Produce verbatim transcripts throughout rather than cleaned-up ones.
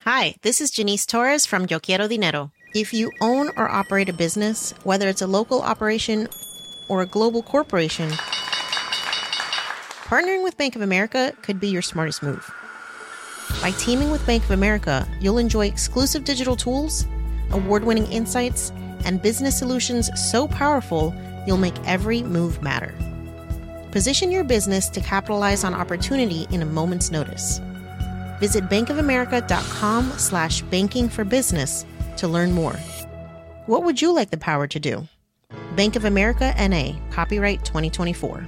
Hi, this is Janice Torres from Yo Quiero Dinero. If you own or operate a business, whether it's a local operation or a global corporation, partnering with Bank of America could be your smartest move. By teaming with Bank of America, you'll enjoy exclusive digital tools, award-winning insights, and business solutions so powerful, you'll make every move matter. Position your business to capitalize on opportunity in a moment's notice. Visit bankofamerica.com slash banking for business to learn more. What would you like the power to do? Bank of America N A, copyright twenty twenty-four.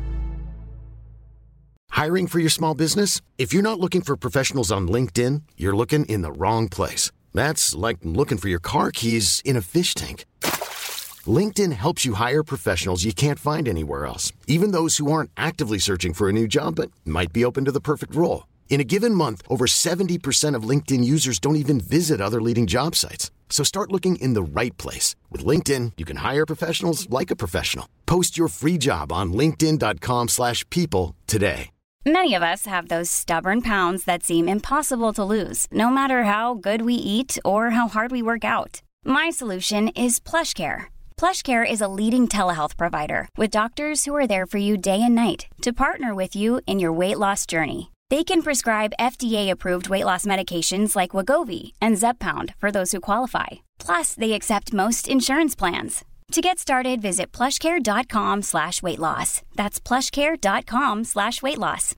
Hiring for your small business? If you're not looking for professionals on LinkedIn, you're looking in the wrong place. That's like looking for your car keys in a fish tank. LinkedIn helps you hire professionals you can't find anywhere else, even those who aren't actively searching for a new job but might be open to the perfect role. In a given month, over seventy percent of LinkedIn users don't even visit other leading job sites. So start looking in the right place. With LinkedIn, you can hire professionals like a professional. Post your free job on linkedin.com slash people today. Many of us have those stubborn pounds that seem impossible to lose, no matter how good we eat or how hard we work out. My solution is PlushCare. PlushCare is a leading telehealth provider with doctors who are there for you day and night to partner with you in your weight loss journey. They can prescribe F D A-approved weight loss medications like Wegovy and Zepbound for those who qualify. Plus, they accept most insurance plans. To get started, visit plushcare.com slash weight loss. That's plushcare.com slash weight loss.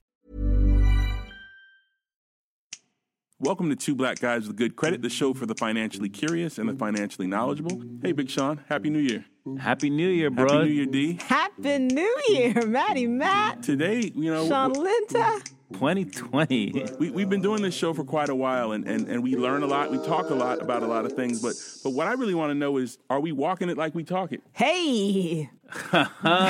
Welcome to Two Black Guys with Good Credit, the show for the financially curious and the financially knowledgeable. Hey, Big Sean, Happy New Year. Happy New Year, bro. Happy New Year, D. Happy New Year, Matty Matt. Today, you know... Sean Linta. twenty twenty. We, we've been doing this show for quite a while, and, and, and we learn a lot. We talk a lot about a lot of things, but but what I really want to know is, are we walking it like we talk it? Hey! Oh,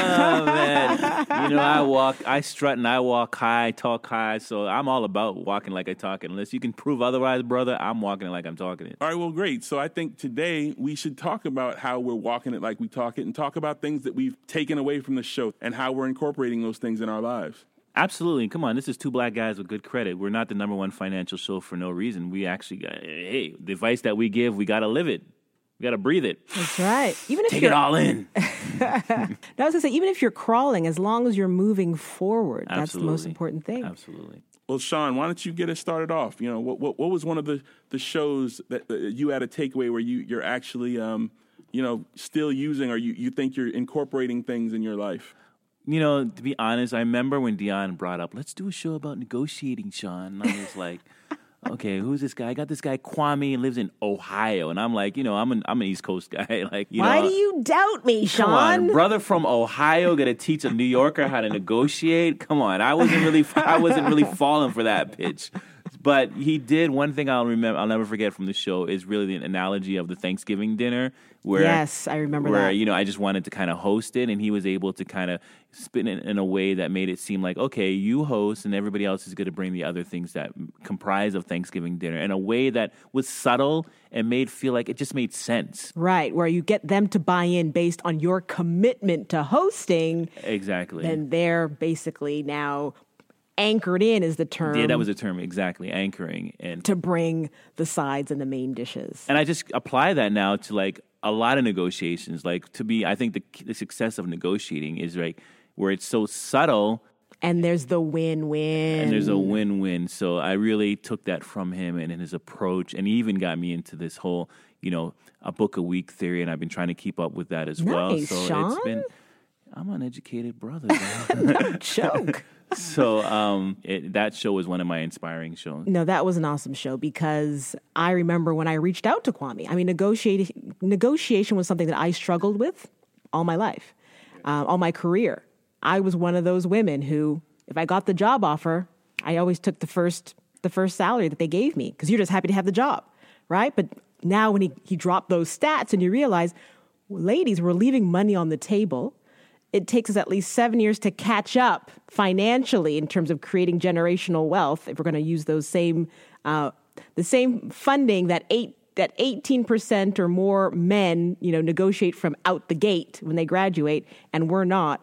man. You know, I walk, I strut and I walk high, talk high, so I'm all about walking like I talk it. Unless you can prove otherwise, brother, I'm walking it like I'm talking it. All right, well, great. So I think today we should talk about how we're walking it like we talk it and talk about things that we've taken away from the show and how we're incorporating those things in our lives. Absolutely. Come on, this is Two Black Guys with Good Credit. We're not the number one financial show for no reason. We actually, got, hey, the advice that we give, we got to live it. We got to breathe it. That's right. Even if Take you're... it all in. I was going to say, even if you're crawling, as long as you're moving forward, Absolutely. That's the most important thing. Absolutely. Well, Sean, why don't you get us started off? You know, what what, what was one of the, the shows that, that you had a takeaway where you, you're actually, um, you know, still using or you, you think you're incorporating things in your life? You know, to be honest, I remember when Dion brought up, let's do a show about negotiating, Sean. And I was like, okay, who's this guy? I got this guy, Kwame, and lives in Ohio. And I'm like, you know, I'm an, I'm an East Coast guy. like, you Why know, do you doubt me, Sean? Come on, brother from Ohio going to teach a New Yorker how to negotiate? Come on, I wasn't really, I wasn't really falling for that pitch. But he did one thing I'll remember, I'll never forget from the show is really the analogy of the Thanksgiving dinner. Where, yes, I remember where, that. you know, I just wanted to kind of host it, and he was able to kind of spin it in a way that made it seem like, okay, you host, and everybody else is going to bring the other things that comprise of Thanksgiving dinner in a way that was subtle and made feel like it just made sense. Right, where you get them to buy in based on your commitment to hosting. Exactly. And they're basically now anchored in is the term. Yeah, that was the term, exactly, anchoring. And to bring the sides and the main dishes. And I just apply that now to, like, a lot of negotiations. Like, to be, I think the, the success of negotiating is, like, where it's so subtle. And there's the win-win. And there's a win-win. So I really took that from him and in his approach. And he even got me into this whole, you know, a book a week theory. And I've been trying to keep up with that as nice, well. So Sean. it's been, I'm an educated brother. Don't joke. So um, it, that show was one of my inspiring shows. No, that was an awesome show because I remember when I reached out to Kwame. I mean, negotiating, negotiation was something that I struggled with all my life, uh, all my career. I was one of those women who, if I got the job offer, I always took the first the first salary that they gave me because you're just happy to have the job, right? But now when he, he dropped those stats and you realize, well, ladies, we're leaving money on the table. It takes us at least seven years to catch up financially in terms of creating generational wealth. If we're going to use those same, uh, the same funding that eight that eighteen percent or more men, you know, negotiate from out the gate when they graduate, and we're not.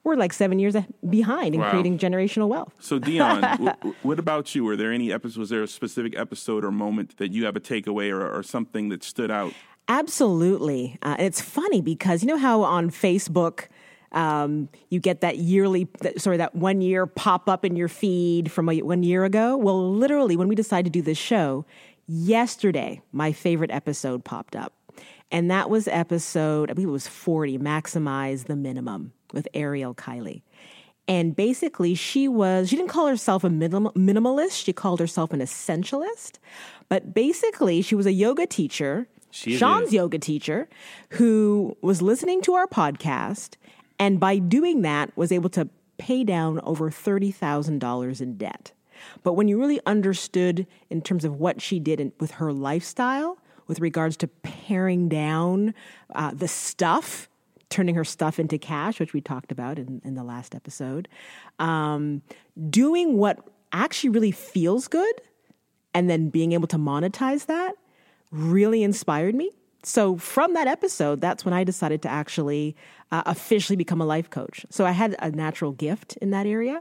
we're like seven years behind in Wow. creating generational wealth. So Dion, w- what about you? Were there any episodes? Was there a specific episode or moment that you have a takeaway or, or something that stood out? Absolutely. Uh, and it's funny because you know how on Facebook um, you get that yearly, that, sorry, that one year pop up in your feed from a, one year ago? Well, literally, when we decided to do this show, yesterday, my favorite episode popped up. And that was episode, I believe it was forty, Maximize the Minimum with Ariel Kiley. And basically, she was, she didn't call herself a minim, minimalist. She called herself an essentialist. But basically, she was a yoga teacher, She Sean's is. yoga teacher, who was listening to our podcast. And by doing that, was able to pay down over thirty thousand dollars in debt. But when you really understood in terms of what she did in, with her lifestyle, with regards to paring down uh, the stuff, turning her stuff into cash, which we talked about in, in the last episode, um, doing what actually really feels good, and then being able to monetize that really inspired me. So from that episode, that's when I decided to actually uh, officially become a life coach. So I had a natural gift in that area,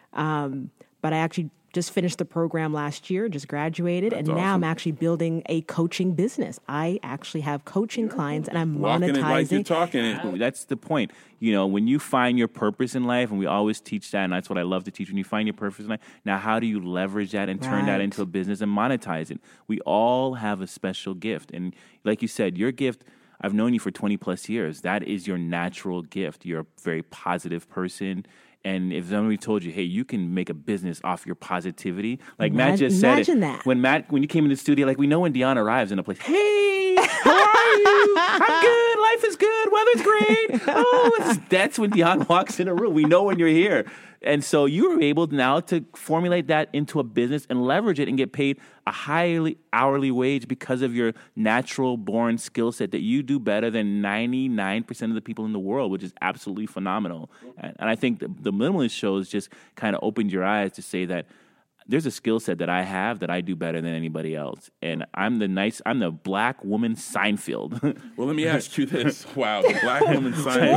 um, but I actually just finished the program last year, just graduated, That's and now awesome. I'm actually building a coaching business. I actually have coaching clients, and I'm Walking it like you're monetizing. talking it. That's the point. You know, when you find your purpose in life, and we always teach that, and that's what I love to teach, when you find your purpose in life, now how do you leverage that and turn that Right. into a business and monetize it? We all have a special gift. And like you said, your gift, I've known you for twenty plus years. That is your natural gift. You're a very positive person. And if somebody told you, hey, you can make a business off your positivity, like Matt Imagine- just said imagine it. that. When Matt, when you came in the studio, like we know when Dion arrives in a place, hey, how are you? I'm good. Life is good. Weather's great. Oh, it's, that's when Dion walks in a room. We know when you're here. And so you were able now to formulate that into a business and leverage it and get paid a highly hourly wage because of your natural born skill set that you do better than ninety-nine percent of the people in the world, which is absolutely phenomenal. And, and I think the, the Minimalist shows just kind of opened your eyes to say that there's a skill set that I have that I do better than anybody else. And I'm the nice, I'm the black woman Seinfeld. Well, let me ask you this. Wow, the black woman sign.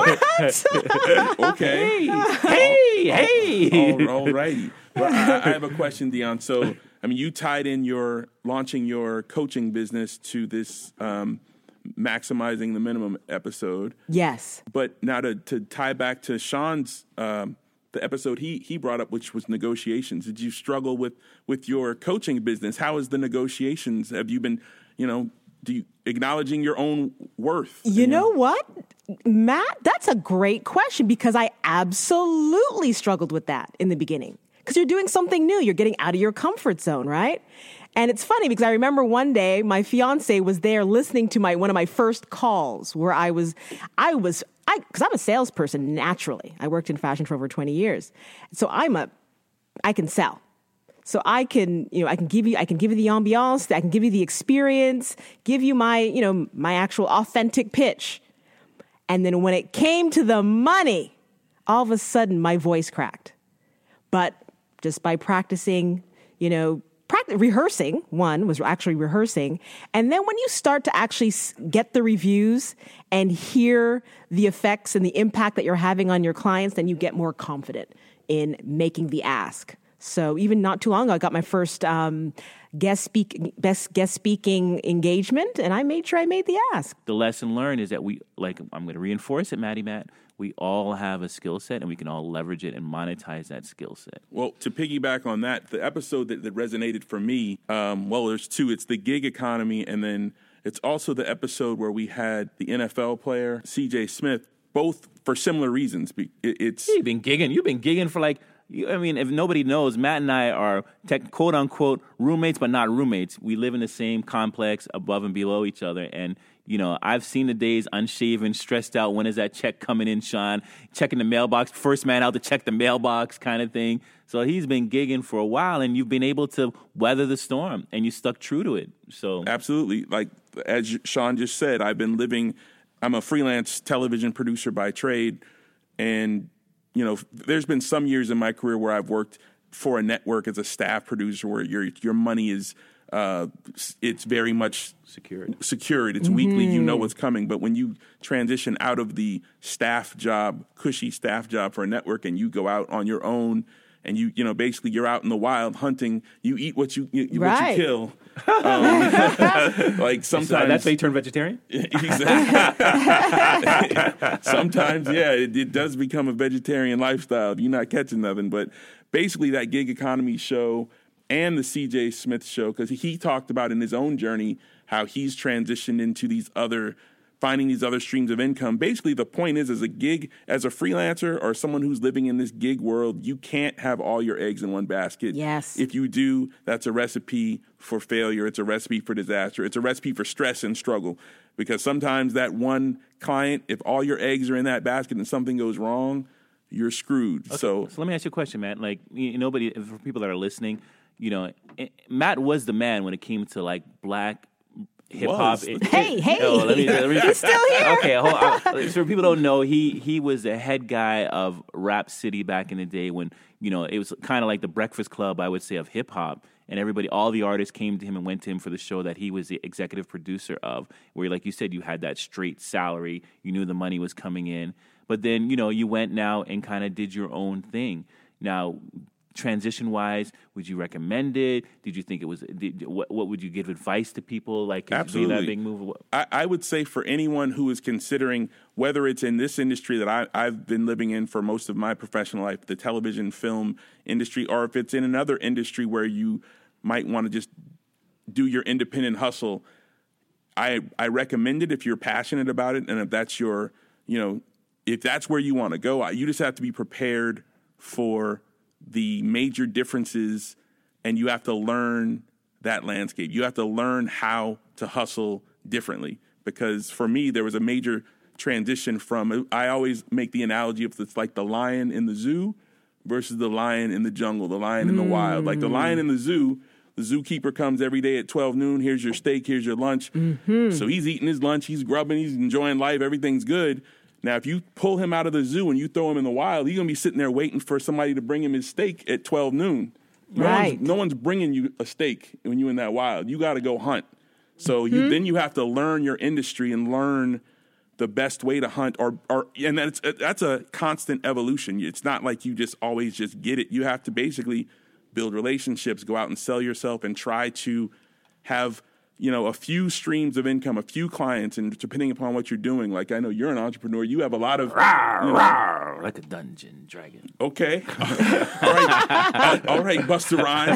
Okay. hey, hey. All, all righty. Well, I, I have a question, Dion. So, I mean, you tied in your launching your coaching business to this um, maximizing the minimum episode. Yes. But now to, to tie back to Sean's um, the episode he he brought up, which was negotiations. Did you struggle with with your coaching business? How is the negotiations? Have you been, you know, do you acknowledging your own worth? You know what, Matt? That's a great question because I absolutely struggled with that in the beginning. Because you're doing something new. You're getting out of your comfort zone, right? And it's funny because I remember one day my fiance was there listening to my one of my first calls where I was, I was, I because I'm a salesperson naturally. I worked in fashion for over twenty years, so I'm a, I can sell. So I can, you know, I can give you, I can give you the ambiance, I can give you the experience, give you my, you know, my actual authentic pitch. And then when it came to the money, all of a sudden my voice cracked. But just by practicing, you know, practice, rehearsing, one was actually rehearsing. And then when you start to actually get the reviews and hear the effects and the impact that you're having on your clients, then you get more confident in making the ask. So even not too long ago, I got my first um, guest speak, best guest speaking engagement, and I made sure I made the ask. The lesson learned is that we, like, I'm going to reinforce it, Maddie Matt. We all have a skill set, and we can all leverage it and monetize that skill set. Well, to piggyback on that, the episode that, that resonated for me, um, well, there's two. It's the gig economy, and then it's also the episode where we had the N F L player, C J Smith, both for similar reasons. It, it's You've been gigging. You've been gigging for like, you, I mean, if nobody knows, Matt and I are tech, quote unquote roommates, but not roommates. We live in the same complex above and below each other. And, you know, I've seen the days unshaven, stressed out. When is that check coming in, Sean? Checking the mailbox, first man out to check the mailbox kind of thing. So he's been gigging for a while, and you've been able to weather the storm, and you stuck true to it. So absolutely. Like, as Sean just said, I've been living, I'm a freelance television producer by trade, and you know, there's been some years in my career where I've worked for a network as a staff producer where your your money is uh, it's very much secured. Secured. It's mm-hmm. weekly. You know what's coming. But when you transition out of the staff job, cushy staff job for a network, and you go out on your own, and you you know basically you're out in the wild hunting. You eat what you, you right. what you kill. Um, like sometimes so that's why you turn vegetarian. Sometimes, yeah, it, it does become a vegetarian lifestyle if you're not catching nothing. But basically, that gig economy show and the C J Smith show, because he talked about in his own journey how he's transitioned into these other, finding these other streams of income. Basically, the point is, as a gig, as a freelancer or someone who's living in this gig world, you can't have all your eggs in one basket. Yes. If you do, that's a recipe for failure. It's a recipe for disaster. It's a recipe for stress and struggle, because sometimes that one client, if all your eggs are in that basket and something goes wrong, you're screwed. Okay. So, so let me ask you a question, Matt. Like, you, nobody, for people that are listening, you know, Matt was the man when it came to like black hip hop. Hey, hey, oh, let me, let me, he's still here. Okay, hold on. So for people who don't know, he he was the head guy of Rap City back in the day when, you know, it was kind of like the Breakfast Club, I would say, of hip hop. And everybody, all the artists came to him and went to him for the show that he was the executive producer of, where, like you said, you had that straight salary. You knew the money was coming in. But then, you know, you went now and kind of did your own thing. Now, transition-wise, would you recommend it? Did you think it was, did, what, what would you give advice to people? Like, absolutely. That big move? I, I would say for anyone who is considering, whether it's in this industry that I, I've been living in for most of my professional life, the television, film industry, or if it's in another industry where you might want to just do your independent hustle, I I recommend it if you're passionate about it, and if that's your, you know, if that's where you want to go. You just have to be prepared for the major differences, and you have to learn that landscape. You have to learn how to hustle differently, because for me, there was a major transition from, I always make the analogy of it's like the lion in the zoo versus the lion in the jungle, the lion mm. in the wild. Like the lion in the zoo, the zookeeper comes every day at twelve noon, here's your steak, here's your lunch. Mm-hmm. So he's eating his lunch, he's grubbing, he's enjoying life, everything's good. Now, if you pull him out of the zoo and you throw him in the wild, he's going to be sitting there waiting for somebody to bring him his steak at twelve noon. No right. One's, no one's bringing you a steak when you're in that wild. You got to go hunt. So mm-hmm. you, then you have to learn your industry and learn the best way to hunt. Or, or and that's, that's a constant evolution. It's not like you just always just get it. You have to basically build relationships, go out and sell yourself, and try to have, you know, a few streams of income, a few clients, and depending upon what you're doing. Like, I know you're an entrepreneur. You have a lot of... Rawr, you know, rawr, like a dungeon dragon. Okay. all right, all right, Busta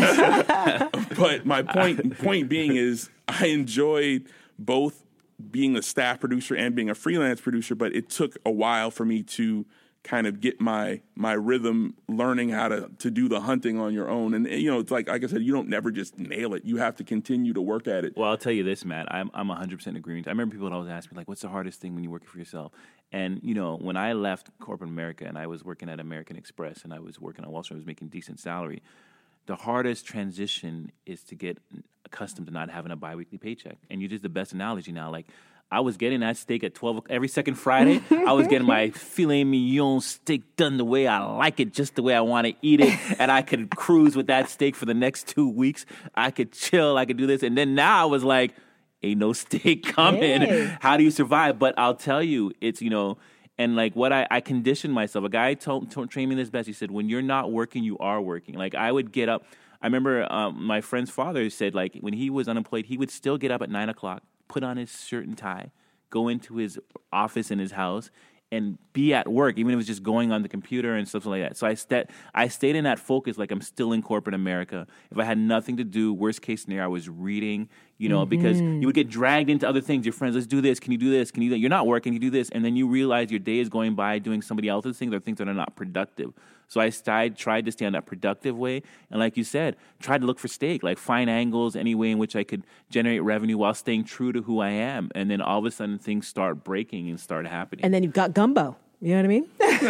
Rhymes. But my point point being is I enjoyed both being a staff producer and being a freelance producer, but it took a while for me to kind of get my my rhythm, learning how to, to do the hunting on your own. And, you know, it's like, like I said, you don't never just nail it. You have to continue to work at it. Well, I'll tell you this, Matt. I'm I'm one hundred percent agreeing. I remember people would always ask me, like, what's the hardest thing when you're working for yourself? And, you know, when I left corporate America and I was working at American Express and I was working on Wall Street, I was making decent salary. The hardest transition is to get accustomed to not having a biweekly paycheck. And you did the best analogy now. Like, I was getting that steak at twelve every second Friday. I was getting my filet mignon steak done the way I like it, just the way I want to eat it. And I could cruise with that steak for the next two weeks. I could chill. I could do this. And then now I was like, ain't no steak coming. Hey. How do you survive? But I'll tell you, it's, you know, and like what I, I conditioned myself. A guy told, told trained me this best. He said, when you're not working, you are working. Like I would get up. I remember um, my friend's father said, like, when he was unemployed, he would still get up at nine o'clock, put on his shirt and tie, go into his office in his house, and be at work, even if it was just going on the computer and stuff like that. So I, st- I stayed in that focus like I'm still in corporate America. If I had nothing to do, worst case scenario, I was reading, you know, mm-hmm. because you would get dragged into other things. Your friends, let's do this. Can you do this? Can you do that? You're not working, you do this. And then you realize your day is going by doing somebody else's things or things that are not productive. So I started, tried to stay on that productive way. And like you said, tried to look for steak, like find angles, any way in which I could generate revenue while staying true to who I am. And then all of a sudden things start breaking and start happening. And then you've got gumbo. You know what I mean?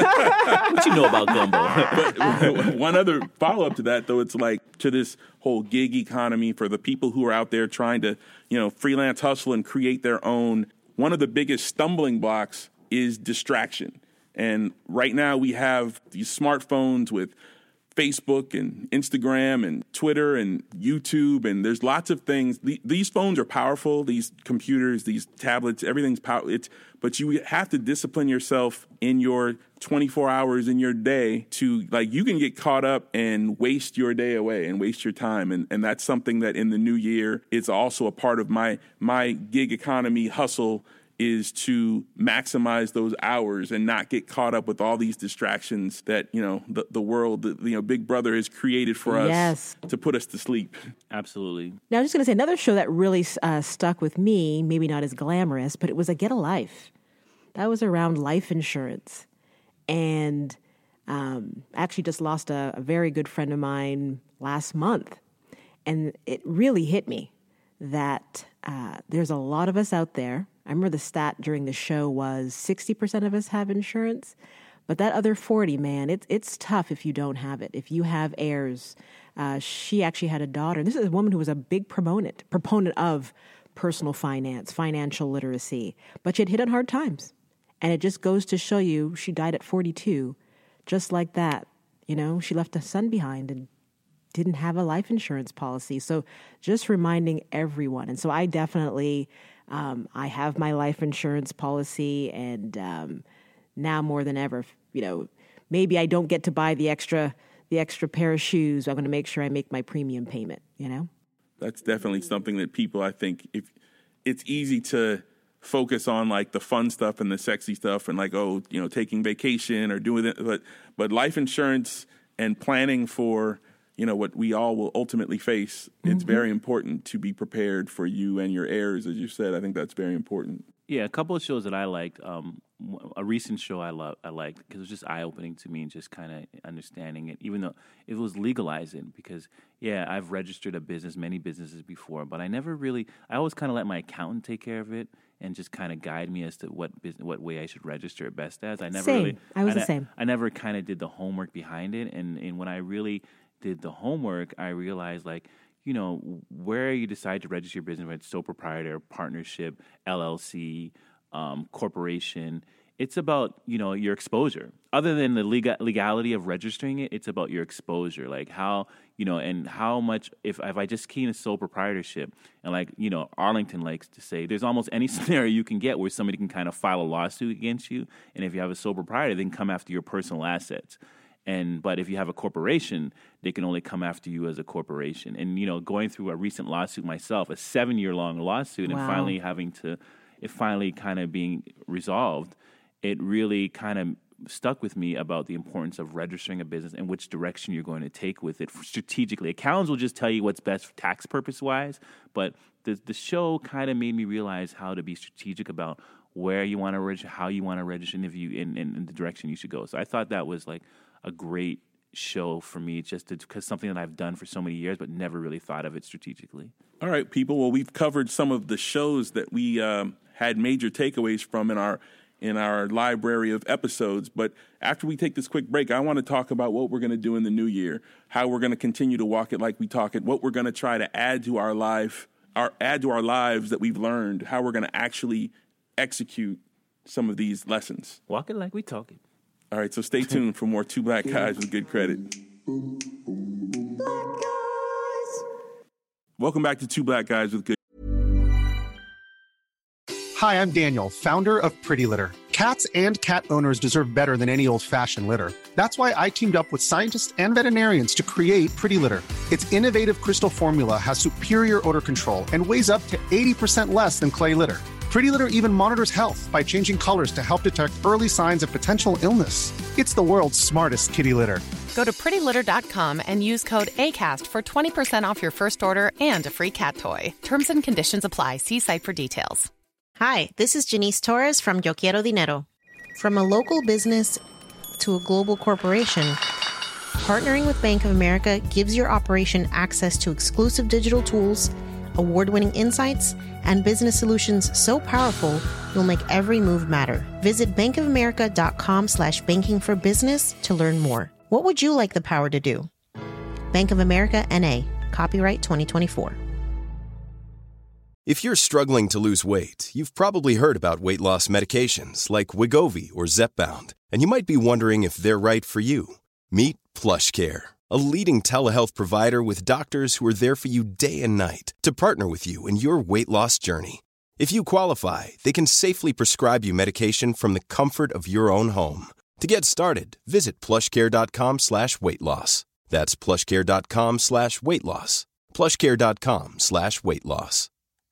What you know about gumbo? But one other follow-up to that, though, it's like to this whole gig economy for the people who are out there trying to, you know, freelance hustle and create their own. One of the biggest stumbling blocks is distraction. And right now we have these smartphones with Facebook and Instagram and Twitter and YouTube, and there's lots of things. The, these phones are powerful, these computers, these tablets, everything's powerful. It's, but you have to discipline yourself in your twenty-four hours in your day to, like, you can get caught up and waste your day away and waste your time. And, and that's something that in the new year is also a part of my, my gig economy hustle, is to maximize those hours and not get caught up with all these distractions that, you know, the, the world, the, you know, Big Brother has created for us yes. to put us to sleep. Absolutely. Now, I'm just going to say another show that really uh, stuck with me, maybe not as glamorous, but it was a Get a Life. That was around life insurance. And um, I actually just lost a, a very good friend of mine last month. And it really hit me that uh, there's a lot of us out there. I remember the stat during the show was sixty percent of us have insurance, but that other forty, man, it's it's tough if you don't have it. If you have heirs, uh, she actually had a daughter. This is a woman who was a big proponent, proponent of personal finance, financial literacy, but she had hit on hard times. And it just goes to show you, she died at forty-two, just like that. You know, she left a son behind and didn't have a life insurance policy. So just reminding everyone. And so I definitely... Um, I have my life insurance policy, and um, now more than ever, you know, maybe I don't get to buy the extra the extra pair of shoes. I'm going to make sure I make my premium payment, you know? That's definitely something that people, I think, if it's easy to focus on, like, the fun stuff and the sexy stuff and, like, oh, you know, taking vacation or doing it. But, but life insurance and planning for, you know, what we all will ultimately face, it's mm-hmm. very important to be prepared for you and your heirs, as you said. I think that's very important. Yeah, a couple of shows that I liked. Um, a recent show I love, I liked because it was just eye-opening to me and just kind of understanding it, even though it was legalizing. Because, yeah, I've registered a business, many businesses before, but I never really, I always kind of let my accountant take care of it and just kind of guide me as to what business, what way I should register it best as. I never same. really. I was I, the same. I never kind of did the homework behind it, and, and when I really did the homework, I realized, like, you know, where you decide to register your business, whether it's sole proprietor, partnership, L L C, um, corporation, it's about, you know, your exposure. Other than the legal, legality of registering it, it's about your exposure, like how, you know, and how much, if, if I just key in a sole proprietorship, and like, you know, Arlington likes to say, there's almost any scenario you can get where somebody can kind of file a lawsuit against you, and if you have a sole proprietor, they can come after your personal assets. And but if you have a corporation, they can only come after you as a corporation. And, you know, going through a recent lawsuit myself, a seven-year-long lawsuit, wow. and finally having to, it finally kind of being resolved, it really kind of stuck with me about the importance of registering a business and which direction you're going to take with it strategically. Accountants will just tell you what's best tax purpose-wise, but the the show kind of made me realize how to be strategic about where you want to register, how you want to register, and if you in, in, in the direction you should go. So I thought that was like a great show for me, just because something that I've done for so many years, but never really thought of it strategically. All right, people. Well, we've covered some of the shows that we um, had major takeaways from in our in our library of episodes. But after we take this quick break, I want to talk about what we're going to do in the new year, how we're going to continue to walk it like we talk it, what we're going to try to add to our life, our add to our lives that we've learned, how we're going to actually execute some of these lessons. Walk it like we talk it. All right, so stay tuned for more Two Black Guys with Good Credit. Black guys. Welcome back to Two Black Guys with Good. Hi, I'm Daniel, founder of Pretty Litter. Cats and cat owners deserve better than any old-fashioned litter. That's why I teamed up with scientists and veterinarians to create Pretty Litter. Its innovative crystal formula has superior odor control and weighs up to eighty percent less than clay litter. Pretty Litter even monitors health by changing colors to help detect early signs of potential illness. It's the world's smartest kitty litter. Go to pretty litter dot com and use code ACAST for twenty percent off your first order and a free cat toy. Terms and conditions apply. See site for details. Hi, this is Janice Torres from Yo Quiero Dinero. From a local business to a global corporation, partnering with Bank of America gives your operation access to exclusive digital tools, award-winning insights, and business solutions so powerful, you'll make every move matter. Visit bankofamerica.com slash banking for business to learn more. What would you like the power to do? Bank of America, N A. Copyright twenty twenty-four. If you're struggling to lose weight, you've probably heard about weight loss medications like Wegovy or Zepbound, and you might be wondering if they're right for you. Meet PlushCare, a leading telehealth provider with doctors who are there for you day and night to partner with you in your weight loss journey. If you qualify, they can safely prescribe you medication from the comfort of your own home. To get started, visit plushcare.com slash weight loss. That's plushcare.com slash weight loss. plushcare.com slash weight loss.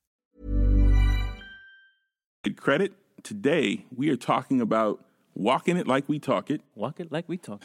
Good credit. Today, we are talking about walking it like we talk it. Walk it like we talk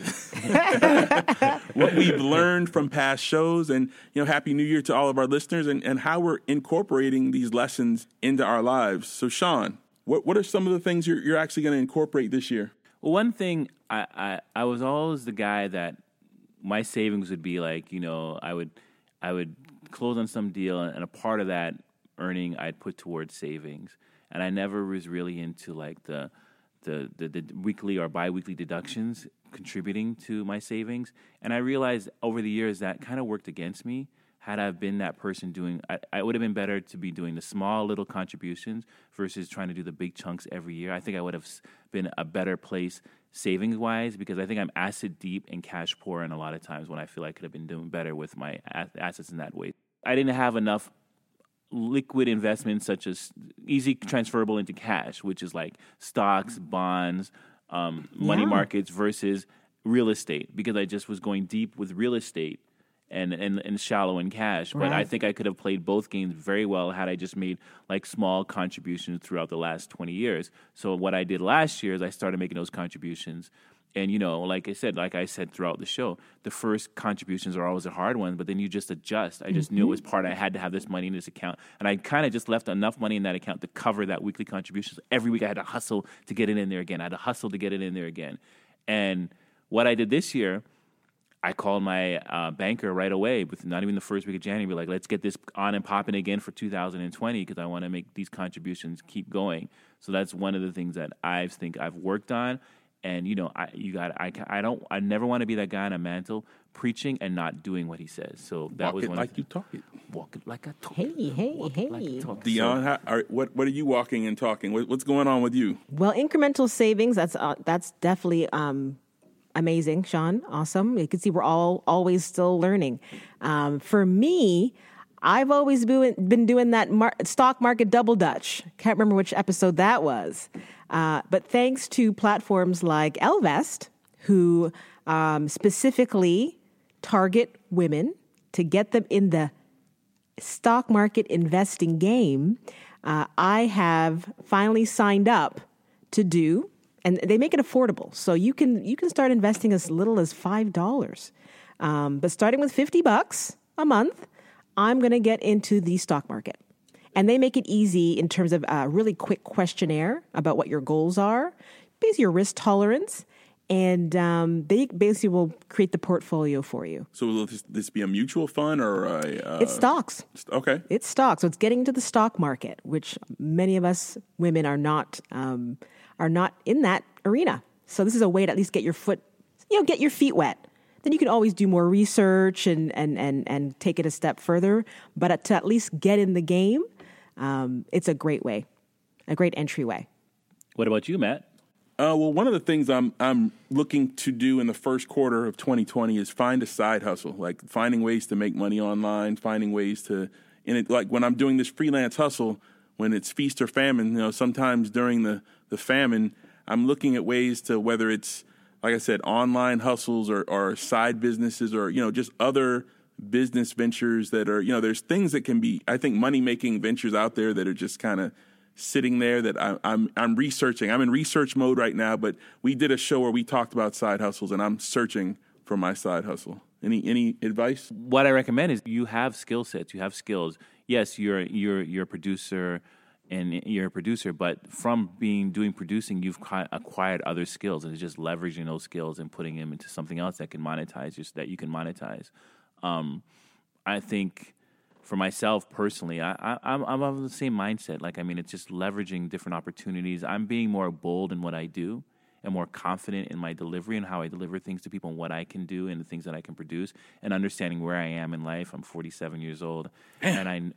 it. What we've learned from past shows, and, you know, Happy New Year to all of our listeners, and, and how we're incorporating these lessons into our lives. So, Sean, what, what are some of the things you're, you're actually going to incorporate this year? Well, one thing, I, I, I was always the guy that my savings would be like, you know, I would I would close on some deal, and a part of that earning I'd put towards savings. And I never was really into like the the, the, the weekly or biweekly deductions contributing to my savings. And I realized over the years that kind of worked against me. Had I been that person doing, I, I would have been better to be doing the small little contributions versus trying to do the big chunks every year. I think I would have been a better place savings-wise, because I think I'm asset deep and cash poor, and a lot of times when I feel I could have been doing better with my assets in that way. I didn't have enough liquid investments such as easy transferable into cash, which is like stocks, bonds, um, money Yeah. markets versus real estate, because I just was going deep with real estate and, and, and shallow in cash. But I Right. think I could have played both games very well had I just made like small contributions throughout the last twenty years. So what I did last year is I started making those contributions. And, you know, like I said, like I said throughout the show, the first contributions are always a hard one, but then you just adjust. I just knew it was part, I had to have this money in this account. And I kind of just left enough money in that account to cover that weekly contributions. Every week I had to hustle to get it in there again. I had to hustle to get it in there again. And what I did this year, I called my uh, banker right away, with not even the first week of January, like, let's get this on and popping again for two thousand twenty, because I want to make these contributions keep going. So that's one of the things that I think I've worked on. And, you know, I you got I, I don't I never want to be that guy on a mantle preaching and not doing what he says. So that Walk was it one like of you talk it. walk it like I talk. Hey, hey, Walk hey. it like I talk. Dion, So- how, are, what what are you walking and talking? What, what's going on with you? Well, incremental savings, that's uh, that's definitely um, amazing, Sean. Awesome. You can see we're all always still learning. Um, for me, I've always been, been doing that mar- stock market double dutch. Can't remember which episode that was. Uh, but thanks to platforms like Ellevest, who um, specifically target women to get them in the stock market investing game, uh, I have finally signed up to do, and they make it affordable. So you can you can start investing as little as five dollars, um, but starting with fifty bucks a month, I'm going to get into the stock market. And they make it easy in terms of a really quick questionnaire about what your goals are, basically your risk tolerance, and um, they basically will create the portfolio for you. So will this, this be a mutual fund or a... Uh, It's stocks. Okay. It's stock. So it's getting into the stock market, which many of us women are not um, are not in that arena. So this is a way to at least get your foot, you know, get your feet wet. Then you can always do more research and and and, and take it a step further. But to at least get in the game, um, it's a great way, a great entryway. What about you, Matt? Uh, well, one of the things I'm I'm looking to do in the first quarter of twenty twenty is find a side hustle, like finding ways to make money online, finding ways to, in it, like when I'm doing this freelance hustle, when it's feast or famine, you know, sometimes during the, the famine, I'm looking at ways to, whether it's, like I said, online hustles or, or side businesses or, you know, just other business ventures that are, you know, there's things that can be, I think, money-making ventures out there that are just kind of sitting there that I, I'm I'm researching. I'm in research mode right now, but we did a show where we talked about side hustles, and I'm searching for my side hustle. Any any advice? What I recommend is you have skill sets, you have skills. Yes, you're you're you're a producer and you're a producer, but from being doing producing, you've acquired other skills, and it's just leveraging those skills and putting them into something else that can monetize, just that you can monetize. Um, I think for myself personally, I, I, I'm I'm of the same mindset. Like, I mean, it's just leveraging different opportunities. I'm being more bold in what I do and more confident in my delivery and how I deliver things to people and what I can do and the things that I can produce, and understanding where I am in life. I'm forty-seven years old, and I.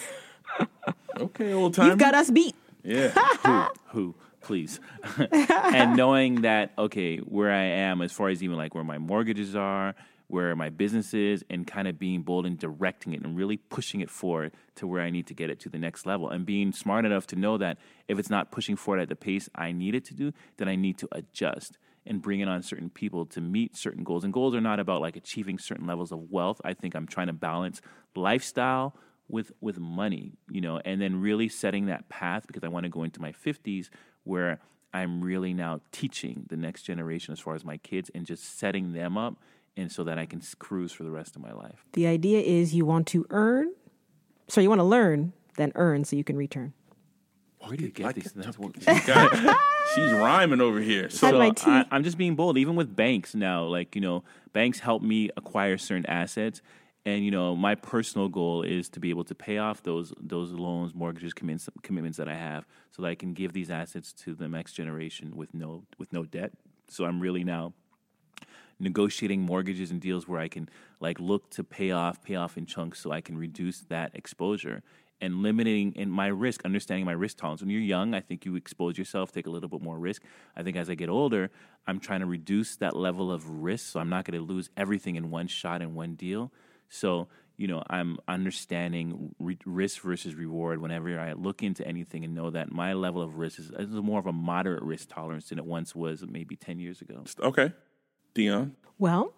Okay, old timer. You've got us beat. Yeah. who, who, please. And knowing that, okay, where I am as far as even like where my mortgages are, where my business is and kind of being bold and directing it and really pushing it forward to where I need to get it to the next level, and being smart enough to know that if it's not pushing forward at the pace I need it to do, then I need to adjust and bring in on certain people to meet certain goals. And goals are not about like achieving certain levels of wealth. I think I'm trying to balance lifestyle with with money, you know, and then really setting that path, because I want to go into my fifties where I'm really now teaching the next generation as far as my kids and just setting them up, and so that I can cruise for the rest of my life. The idea is you want to earn, so you want to learn, then earn so you can return. Where do you get these? That's what, she's rhyming over here. So So I, I'm just being bold, even with banks now. Like, you know, banks help me acquire certain assets. And, you know, my personal goal is to be able to pay off those those loans, mortgages, commitments, commitments that I have, so that I can give these assets to the next generation with no with no debt. So I'm really now negotiating mortgages and deals where I can like look to pay off, pay off in chunks, so I can reduce that exposure and limiting in my risk, understanding my risk tolerance. When you're young, I think you expose yourself, take a little bit more risk. I think as I get older, I'm trying to reduce that level of risk, so I'm not going to lose everything in one shot in one deal. So, you know, I'm understanding re- risk versus reward whenever I look into anything, and know that my level of risk is, is more of a moderate risk tolerance than it once was maybe ten years ago. Okay. Dion? Well,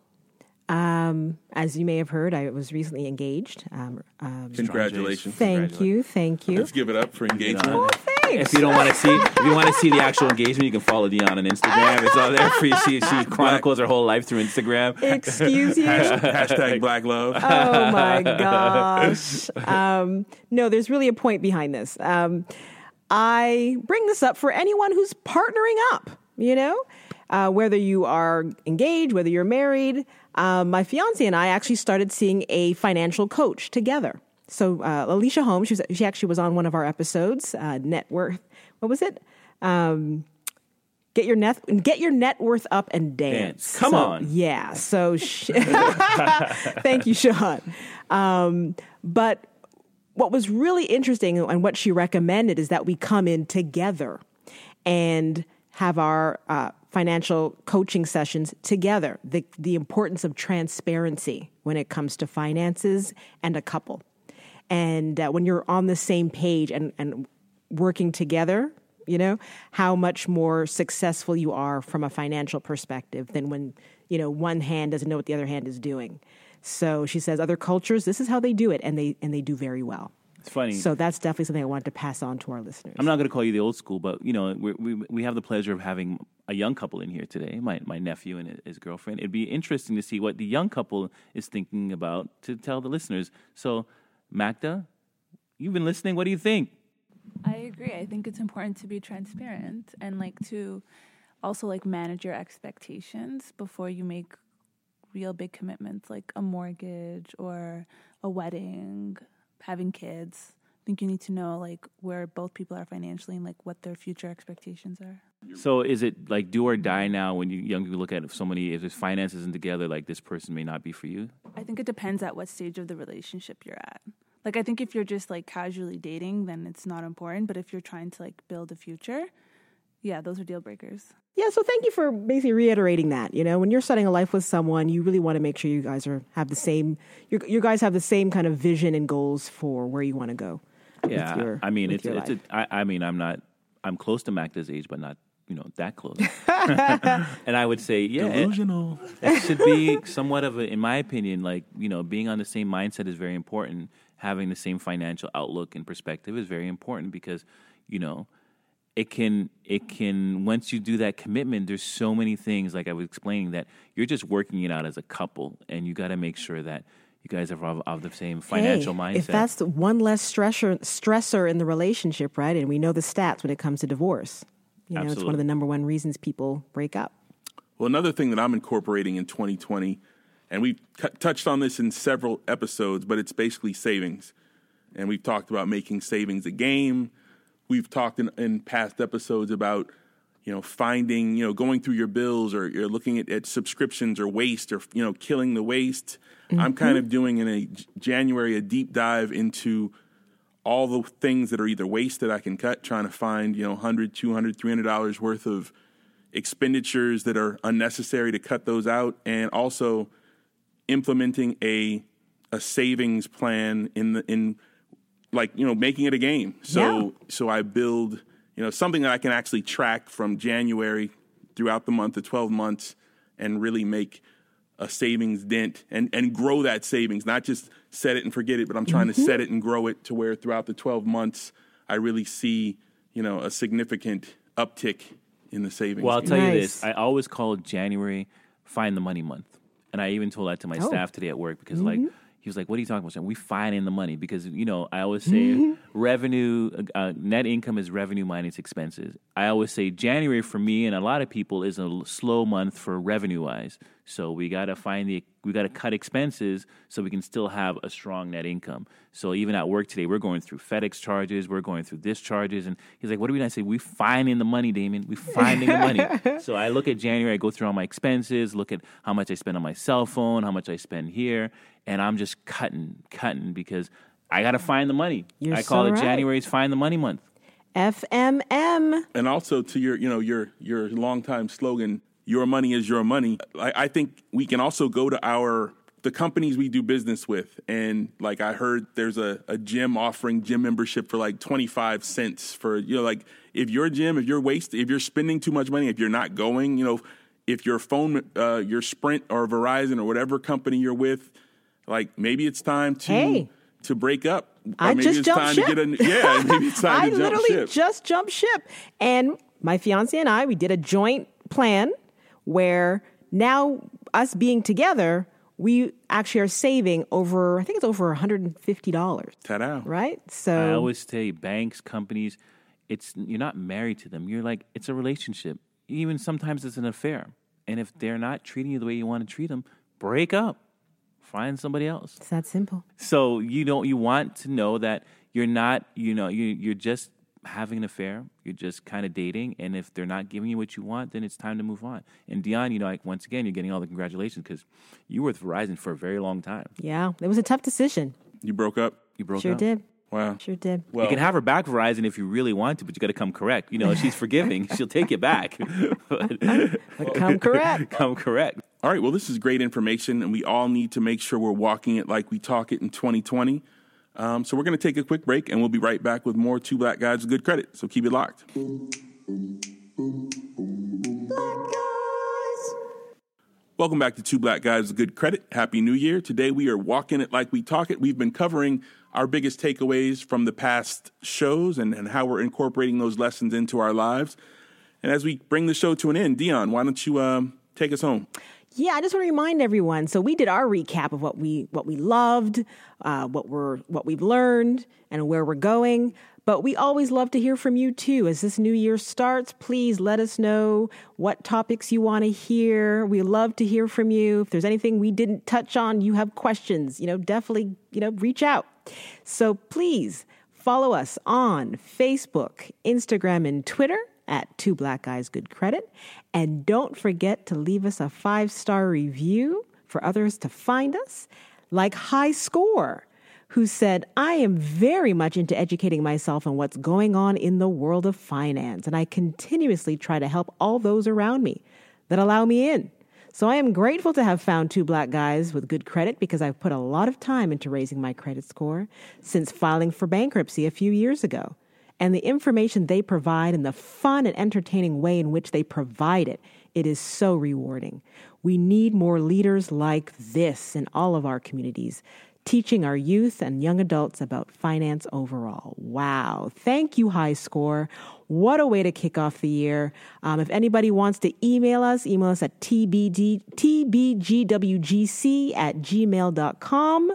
um, as you may have heard, I was recently engaged. Um, um, Congratulations. Thank you, thank you. Let's give it up for engagement. Oh, thanks. If you don't want to see, if you want to see the actual engagement, you can follow Dion on Instagram. It's all there for you. She, she chronicles her whole life through Instagram. Excuse you. Hashtag Black Love. Oh my gosh. Um, no, there's really a point behind this. Um, I bring this up for anyone who's partnering up, you know, uh, whether you are engaged, whether you're married. Um, my fiance and I actually started seeing a financial coach together. So uh, Alicia Holmes, she, was, she actually was on one of our episodes, uh, net worth. What was it? Um, get your net get your net worth up and dance. Dance. Come so, on. Yeah. So she, thank you, Sean. Um, but what was really interesting and what she recommended is that we come in together and have our uh, financial coaching sessions together. The the importance of transparency when it comes to finances and a couple. And uh, when you're on the same page and, and working together, you know, how much more successful you are from a financial perspective than when, you know, one hand doesn't know what the other hand is doing. So she says other cultures, this is how they do it, and they and they do very well. It's funny. So that's definitely something I wanted to pass on to our listeners. I'm not going to call you the old school, but, you know, we we we have the pleasure of having a young couple in here today, my my nephew and his girlfriend. It'd be interesting to see what the young couple is thinking about to tell the listeners. So, Magda, you've been listening. What do you think? I agree. I think it's important to be transparent and like to also like manage your expectations before you make real big commitments like a mortgage or a wedding, having kids. I think you need to know like where both people are financially and like what their future expectations are. So is it like do or die now when you young people look at if somebody, if his finances isn't together, like this person may not be for you? I think it depends at what stage of the relationship you're at. Like, I think if you're just like casually dating, then it's not important. But if you're trying to like build a future, yeah, those are deal breakers. Yeah, so thank you for basically reiterating that. You know, when you're starting a life with someone, you really want to make sure you guys are have the same, you you guys have the same kind of vision and goals for where you want to go. Yeah, your, I mean, it's it's. life. A, I, I mean, I'm not. I'm close to Magda's age, but not you know that close. And I would say, yeah, Delusional. It, it should be somewhat of a, in my opinion, like you know, being on the same mindset is very important. Having the same financial outlook and perspective is very important because, you know, it can, it can, once you do that commitment, there's so many things, like I was explaining, that you're just working it out as a couple, and you got to make sure that you guys are of, of the same financial hey, mindset. If that's the one less stressor, stressor in the relationship, right? And we know the stats when it comes to divorce. You know, Absolutely. It's one of the number one reasons people break up. Well, another thing that I'm incorporating in twenty twenty, and we've t- touched on this in several episodes, but it's basically savings. And we've talked about making savings a game. We've talked in, in past episodes about, you know, finding, you know, going through your bills, or you're looking at, at subscriptions or waste, or, you know, killing the waste. Mm-hmm. I'm kind of doing in a January a deep dive into all the things that are either waste that I can cut, trying to find, you know, one hundred dollars, two hundred dollars, three hundred dollars worth of expenditures that are unnecessary to cut those out, and also implementing a a savings plan in the in like, you know, making it a game. So Yeah. so I build, you know, something that I can actually track from January throughout the month, the twelve months, and really make a savings dent and, and grow that savings, not just set it and forget it, but I'm trying Mm-hmm. to set it and grow it to where throughout the twelve months, I really see, you know, a significant uptick in the savings. Well, I'll tell you Nice. this. I always call January find the money month. And I even told that to my Oh. staff today at work because, like, he was like, what are you talking about, Sean? We find in the money because, you know, I always say revenue, uh, net income is revenue minus expenses. I always say January for me and a lot of people is a l- slow month for revenue-wise. So we got to find the, we got to cut expenses so we can still have a strong net income. So even at work today, we're going through FedEx charges, we're going through this charges. And he's like, what do we not say? We finding the money, Damon. We finding the money. So I look at January, I go through all my expenses, look at how much I spend on my cell phone, how much I spend here. And I'm just cutting, cutting because I got to find the money. You're I call so it right. January's Find the Money Month. F M M. And also to your, you know, your your longtime slogan, your money is your money. I, I think we can also go to our the companies we do business with, and like I heard there's a, a gym offering gym membership for like twenty-five cents for, you know, like if your gym, if you're wasting, if you're spending too much money, if you're not going, you know, if your phone, uh, your Sprint or Verizon or whatever company you're with, like maybe it's time to Hey. to break up. Or I maybe just it's jumped time ship. to get a yeah, maybe it's time I to jump literally ship. just jumped ship. And my fiance and I, we did a joint plan where now us being together, we actually are saving over, I think it's over one hundred fifty dollars. Ta-da. Right? So I always say banks, companies, it's you're not married to them. You're like, it's a relationship. Even sometimes it's an affair. And if they're not treating you the way you want to treat them, break up. Find somebody else. it's that simple. So you don't you want to know that you're not, you know, you you're just having an affair. You're just kind of dating, and if they're not giving you what you want, then it's time to move on. And Dion, you know, like once again, you're getting all the congratulations because you were with Verizon for a very long time. Yeah, it was a tough decision. You broke up? You broke Sure up. did. Wow. Sure did. Well, You can have her back, Verizon, if you really want to, but you got to come correct. You know, she's forgiving; she'll take it back. But Come correct. come correct. all right. Well, this is great information, and we all need to make sure we're walking it like we talk it in twenty twenty. Um, so we're going to take a quick break, and we'll be right back with more Two Black Guys with Good Credit. So keep it locked. Welcome back to Two Black Guys with Good Credit. Happy New Year. Today we are walking it like we talk it. We've been covering our biggest takeaways from the past shows and, and how we're incorporating those lessons into our lives. And as we bring the show to an end, Dion, why don't you um, take us home? Yeah, I just want to remind everyone. So we did our recap of what we what we loved, uh, what we're what we've learned, and where we're going. But we always love to hear from you too. As this new year starts, please let us know what topics you want to hear. We love to hear from you. If there's anything we didn't touch on, you have questions, you know, definitely, you know, reach out. So please follow us on Facebook, Instagram, and Twitter at Two Black Guys Good Credit. And don't forget to leave us a five-star review for others to find us, like High Score, who said, I am very much into educating myself on what's going on in the world of finance, and I continuously try to help all those around me that allow me in. So I am grateful to have found Two Black Guys with Good Credit because I've put a lot of time into raising my credit score since filing for bankruptcy a few years ago. And the information they provide and the fun and entertaining way in which they provide it, it is so rewarding. We need more leaders like this in all of our communities, teaching our youth and young adults about finance overall. Wow. Thank you, High Score. What a way to kick off the year. Um, if anybody wants to email us, email us at t b d t b g w g c at gmail dot com.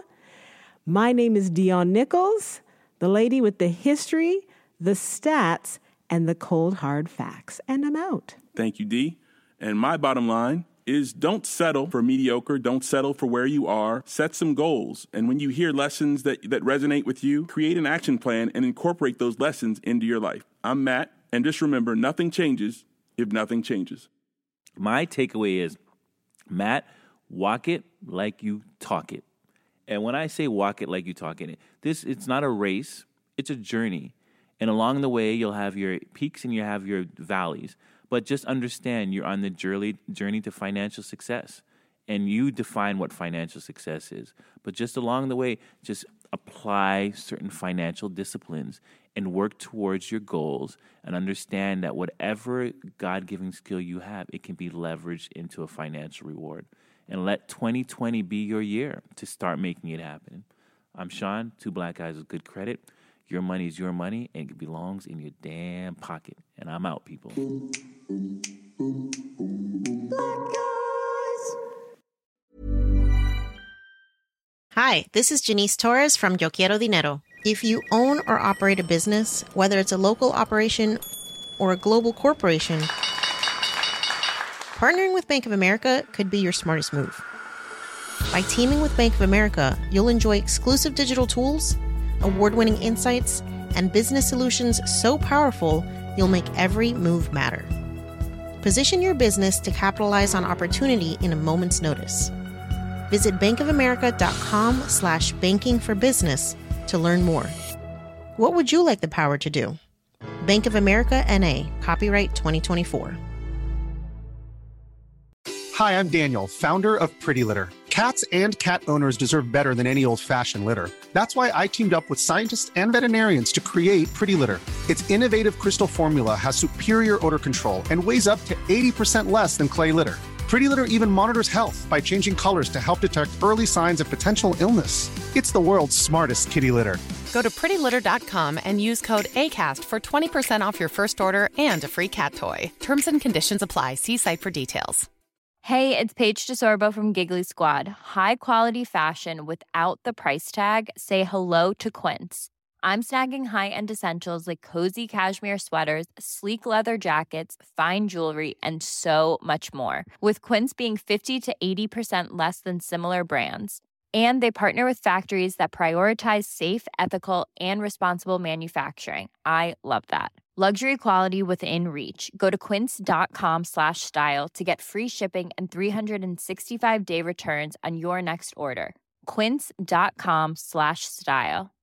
My name is Dion Nichols, the lady with the history, the stats, and the cold hard facts. And I'm out. Thank you, D. And my bottom line is don't settle for mediocre. Don't settle for where you are. Set some goals. And when you hear lessons that, that resonate with you, create an action plan and incorporate those lessons into your life. I'm Matt. And just remember, nothing changes if nothing changes. My takeaway is, Matt, walk it like you talk it. And when I say walk it like you talk it, this it's not a race, it's a journey. And along the way, you'll have your peaks and you have your valleys. But just understand you're on the journey journey to financial success. and you define what financial success is. But just along the way, just apply certain financial disciplines and work towards your goals, and understand that whatever God-given skill you have, it can be leveraged into a financial reward. And let twenty twenty be your year to start making it happen. I'm Sean, two black guys with good credit. Your money is your money, and it belongs in your damn pocket. And I'm out, people. Hi, this is Janice Torres from Yo Quiero Dinero. If you own or operate a business, whether it's a local operation or a global corporation, partnering with Bank of America could be your smartest move. By teaming with Bank of America, you'll enjoy exclusive digital tools, award-winning insights, and business solutions so powerful you'll make every move matter. Position your business to capitalize on opportunity in a moment's notice. Visit bankofamerica.com slash banking for business to learn more. What would you like the power to do? Bank of America N A, copyright twenty twenty-four. Hi, I'm Daniel, founder of Pretty Litter. Cats and cat owners deserve better than any old-fashioned litter. That's why I teamed up with scientists and veterinarians to create Pretty Litter. Its innovative crystal formula has superior odor control and weighs up to eighty percent less than clay litter. Pretty Litter even monitors health by changing colors to help detect early signs of potential illness. It's the world's smartest kitty litter. Go to pretty litter dot com and use code ACAST for twenty percent off your first order and a free cat toy. Terms and conditions apply. See site for details. Hey, it's Paige DeSorbo from Giggly Squad. High quality fashion without the price tag. Say hello to Quince. I'm snagging high-end essentials like cozy cashmere sweaters, sleek leather jackets, fine jewelry, and so much more. With Quince being fifty to eighty percent less than similar brands. And they partner with factories that prioritize safe, ethical, and responsible manufacturing. I love that. Luxury quality within reach. Go to quince.com slash style to get free shipping and three sixty-five day returns on your next order. Quince.com slash style.